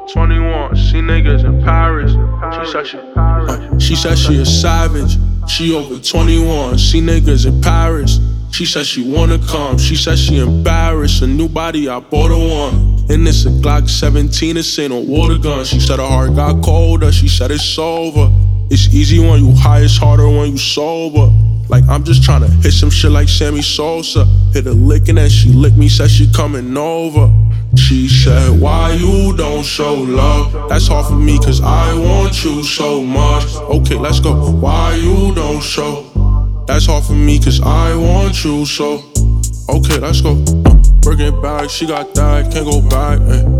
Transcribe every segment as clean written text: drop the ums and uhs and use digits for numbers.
21, see niggas in Paris. She said she a savage. She over 21, see niggas in Paris. She said she wanna come, she said she embarrassed. A new body, I bought her one. And it's a Glock 17, this ain't a water gun. She said her heart got colder, she said it's over. It's easy when you high, it's harder when you sober. Like I'm just tryna hit some shit like Sammy Sosa. Hit a lick and then she licked me, said she coming over. She said, why you don't show love? That's hard for me cause I want you so much. Okay, let's go. Why you don't show? That's hard for me cause I want you so. Okay, let's go. Birkin bag, she got that, can't go back.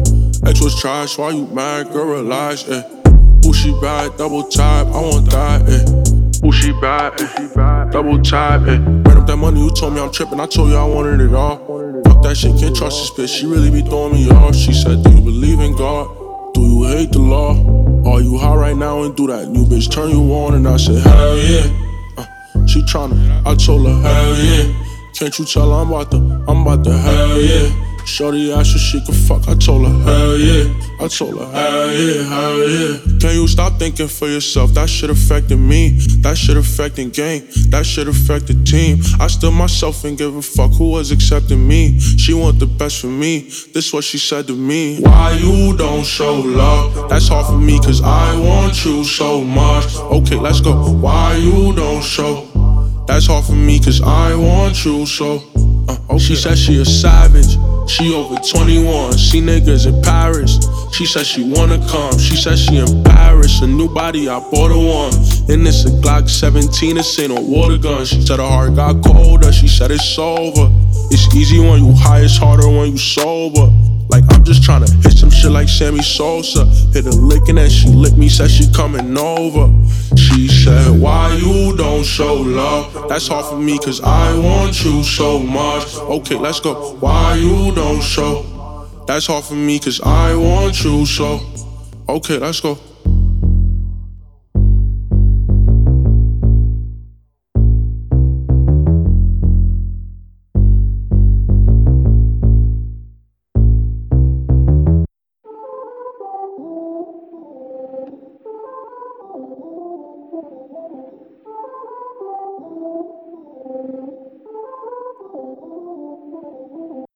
Ex was trash, why you mad? Girl, relax. Ooh, she bad, double tap, I want that. Ooh, she bad, double tap. Ran up that money, you told me I'm tripping, I told you I wanted it all. Fuck that shit, can't trust this bitch, she really be throwing me off. She said, do you believe in God? Do you hate the law? Are you high right now and do that new bitch turn you on? And I said, hell yeah. She tryna, I told her, hell yeah. Can't you tell I'm about to, hell yeah. Shorty asked if she could fuck, I told her, hell yeah. I told her, hell yeah, hell yeah. Can you stop thinking for yourself? That shit affected me, that shit affecting gang, that shit affected team. I still myself and give a fuck who was accepting me. She want the best for me, this what she said to me. Why you don't show love? That's hard for me cause I want you so much. Okay, let's go. Why you don't show? That's hard for me cause I want you so. Okay. She said she a savage. She over 21, see niggas in Paris. She said she wanna come, she said she embarrassed. A new body, I bought her one. And it's a Glock 17, this ain't a water gun. She said her heart got colder, she said it's over. It's easy when you high, it's harder when you sober. Like I'm just tryna hit some shit like Sammy Sosa. Hit a lick and then she licked me, said she coming over. She said, why you don't show love? That's hard for me cause I want you so much. Okay, let's go. Why you don't show? That's hard for me cause I want you so. Okay, let's go.